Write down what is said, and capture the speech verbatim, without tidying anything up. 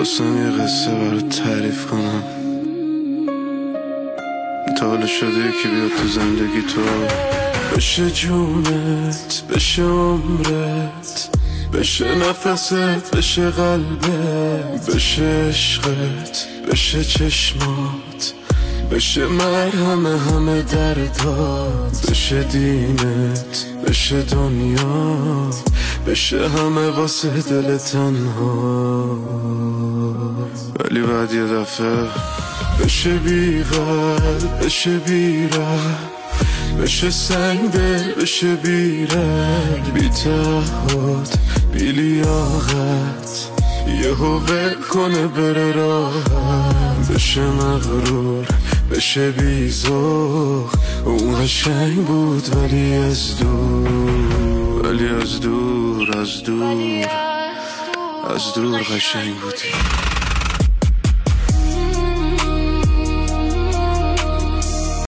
خواستم یه قصه برات تعریف کنم. تا حالا شده یکی بیاد تو زندگی تو بشه جونت، بشه عمرت، بشه نفست، بشه قلبت، بشه عشقت، بشه چشمات، بشه مرهم همه دردات، بشه دینت، بشه دنیا، بشه همه واسه دل تنها. ولی بعد یه دفعه بشه بی قلب، بشه بی ره، بشه سنگ دل، بشه بی رنگ، بی تعهد، بی لیاقت، یهو ول کنه بره راحت، بشه مغرور، بشه بی ذوق. اون قشنگ بود ولی از دور، ولی از دور، از دور، از دور قشنگ بودی.